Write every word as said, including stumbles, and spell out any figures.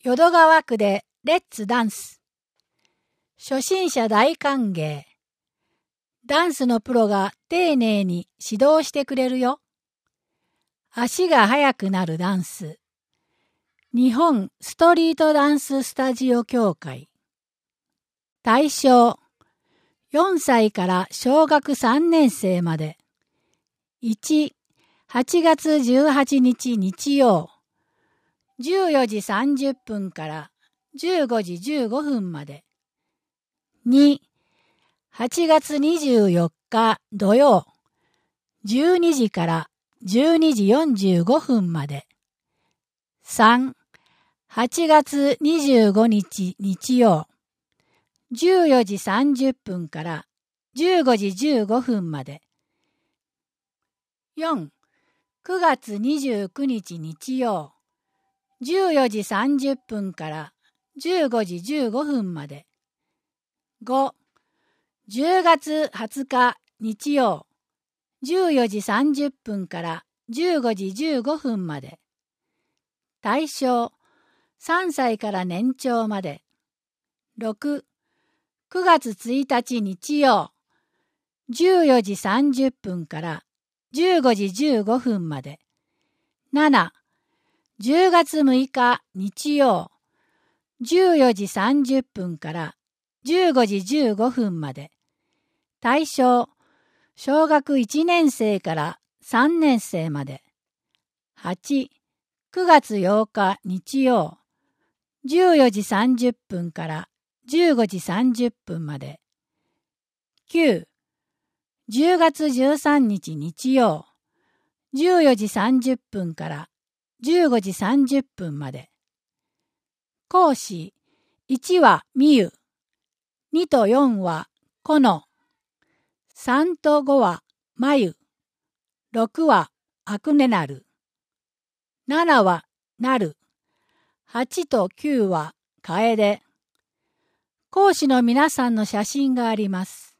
淀川区でレッツダンス。初心者大歓迎。ダンスのプロが丁寧に指導してくれるよ。足が速くなるダンス。日本ストリートダンススタジオ協会。対象、よんさいから小学さんねん生まで。いち、はちがつじゅうはちにち日曜。じゅうよじさんじゅっぷんからじゅうごじじゅうごふんまで。に、はちがつにじゅうよっか土曜。じゅうにじからじゅうにじよんじゅうごふんまで。さん、はちがつにじゅうごにち日曜。じゅうよじさんじゅっぷんからじゅうごじじゅうごふんまで。よん、くがつにじゅうくにち日曜。じゅうよじさんじゅっぷんからじゅうごじじゅうごふんまで。ご、じゅうがつはつか日曜。じゅうよじさんじゅっぷんからじゅうごじじゅうごふんまで。対象、さんさいから年長まで。ろく、くがつついたち日曜。じゅうよじさんじゅっぷんからじゅうごじじゅうごふんまで。なな、じゅうがつむいか日曜。じゅうよじさんじゅっぷんからじゅうごじじゅうごふんまで。対象、小学いちねん生からさんねん生まで。はち、くがつようか日曜。じゅうよじさんじゅっぷんからじゅうごじさんじゅっぷんまで。きゅう、じゅうがつじゅうさんにち日曜。じゅうよじさんじゅっぷんからじゅうごじさんじゅっぷんまで。講師、いちはみゆ、にとよんはこの、さんとごはまゆ、ろくはあくねなる、ななはなる、はちときゅうはかえで。講師の皆さんの写真があります。